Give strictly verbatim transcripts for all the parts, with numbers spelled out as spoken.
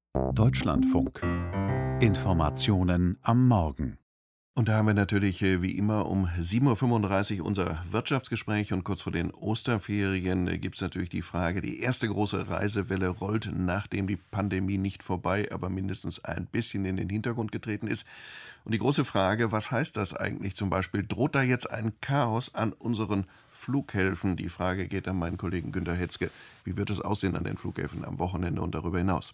Deutschlandfunk. Informationen am Morgen. Und da haben wir natürlich äh, wie immer um sieben Uhr fünfunddreißig unser Wirtschaftsgespräch und kurz vor den Osterferien äh, gibt es natürlich die Frage, die erste große Reisewelle rollt, nachdem die Pandemie nicht vorbei, aber mindestens ein bisschen in den Hintergrund getreten ist. Und die große Frage, was heißt das eigentlich zum Beispiel? Droht da jetzt ein Chaos an unseren Flughäfen? Die Frage geht an meinen Kollegen Günter Hetzke. Wie wird es aussehen an den Flughäfen am Wochenende und darüber hinaus?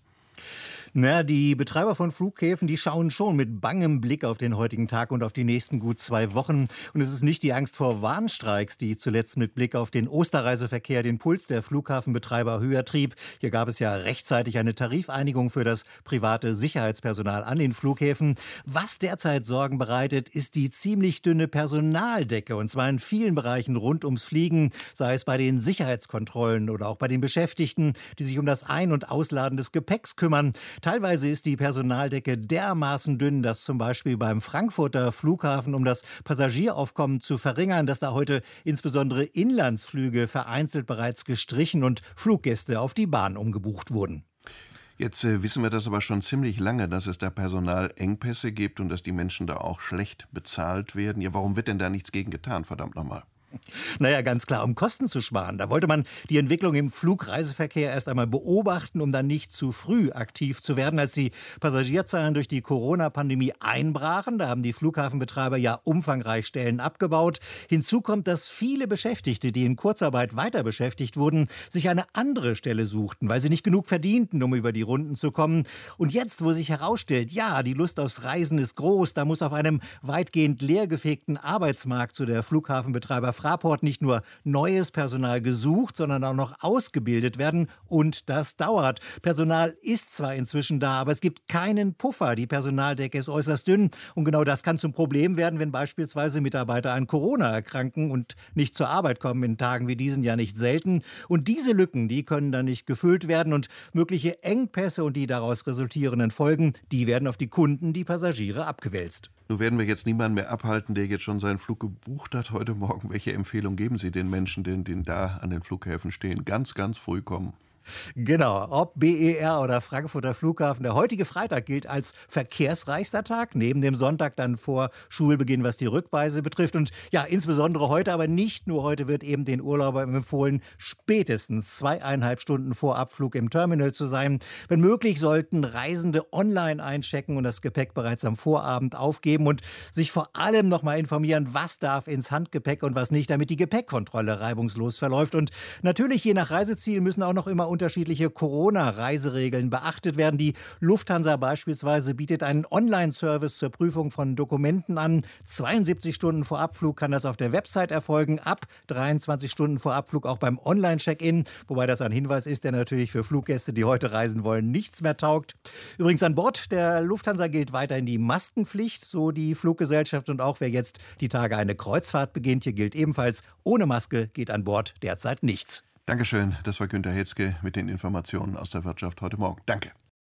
Na, die Betreiber von Flughäfen, die schauen schon mit bangem Blick auf den heutigen Tag und auf die nächsten gut zwei Wochen. Und es ist nicht die Angst vor Warnstreiks, die zuletzt mit Blick auf den Osterreiseverkehr den Puls der Flughafenbetreiber höher trieb. Hier gab es ja rechtzeitig eine Tarifeinigung für das private Sicherheitspersonal an den Flughäfen. Was derzeit Sorgen bereitet, ist die ziemlich dünne Personaldecke. Und zwar in vielen Bereichen rund ums Fliegen, sei es bei den Sicherheitskontrollen oder auch bei den Beschäftigten, die sich um das Ein- und Ausladen des Gepäcks kümmern. Teilweise ist die Personaldecke dermaßen dünn, dass zum Beispiel beim Frankfurter Flughafen, um das Passagieraufkommen zu verringern, dass da heute insbesondere Inlandsflüge vereinzelt bereits gestrichen und Fluggäste auf die Bahn umgebucht wurden. Jetzt äh, wissen wir das aber schon ziemlich lange, dass es da Personalengpässe gibt und dass die Menschen da auch schlecht bezahlt werden. Ja, warum wird denn da nichts gegen getan, verdammt nochmal? Naja, ganz klar, um Kosten zu sparen. Da wollte man die Entwicklung im Flugreiseverkehr erst einmal beobachten, um dann nicht zu früh aktiv zu werden. Als die Passagierzahlen durch die Corona-Pandemie einbrachen, da haben die Flughafenbetreiber ja umfangreich Stellen abgebaut. Hinzu kommt, dass viele Beschäftigte, die in Kurzarbeit weiter beschäftigt wurden, sich eine andere Stelle suchten, weil sie nicht genug verdienten, um über die Runden zu kommen. Und jetzt, wo sich herausstellt, ja, die Lust aufs Reisen ist groß, da muss auf einem weitgehend leergefegten Arbeitsmarkt, so der Flughafenbetreiber Fraport, nicht nur neues Personal gesucht, sondern auch noch ausgebildet werden. Und das dauert. Personal ist zwar inzwischen da, aber es gibt keinen Puffer. Die Personaldecke ist äußerst dünn. Und genau das kann zum Problem werden, wenn beispielsweise Mitarbeiter an Corona erkranken und nicht zur Arbeit kommen, in Tagen wie diesen ja nicht selten. Und diese Lücken, die können dann nicht gefüllt werden. Und mögliche Engpässe und die daraus resultierenden Folgen, die werden auf die Kunden, die Passagiere, abgewälzt. Nun werden wir jetzt niemanden mehr abhalten, der jetzt schon seinen Flug gebucht hat heute Morgen. Welche Empfehlung geben Sie den Menschen, die, die da an den Flughäfen stehen? Ganz, ganz früh kommen. Genau, ob B E R oder Frankfurter Flughafen. Der heutige Freitag gilt als verkehrsreichster Tag, neben dem Sonntag dann vor Schulbeginn, was die Rückreise betrifft. Und ja, insbesondere heute, aber nicht nur heute, wird eben den Urlaubern empfohlen, spätestens zweieinhalb Stunden vor Abflug im Terminal zu sein. Wenn möglich, sollten Reisende online einchecken und das Gepäck bereits am Vorabend aufgeben und sich vor allem noch mal informieren, was darf ins Handgepäck und was nicht, damit die Gepäckkontrolle reibungslos verläuft. Und natürlich, je nach Reiseziel, müssen auch noch immer unterschiedliche Corona-Reiseregeln beachtet werden. Die Lufthansa beispielsweise bietet einen Online-Service zur Prüfung von Dokumenten an. zweiundsiebzig Stunden vor Abflug kann das auf der Website erfolgen, ab dreiundzwanzig Stunden vor Abflug auch beim Online-Check-In, wobei das ein Hinweis ist, der natürlich für Fluggäste, die heute reisen wollen, nichts mehr taugt. Übrigens an Bord der Lufthansa gilt weiterhin die Maskenpflicht, so die Fluggesellschaft, und auch wer jetzt die Tage eine Kreuzfahrt beginnt, hier gilt ebenfalls, ohne Maske geht an Bord derzeit nichts. Dankeschön, das war Günter Hetzke mit den Informationen aus der Wirtschaft heute Morgen. Danke.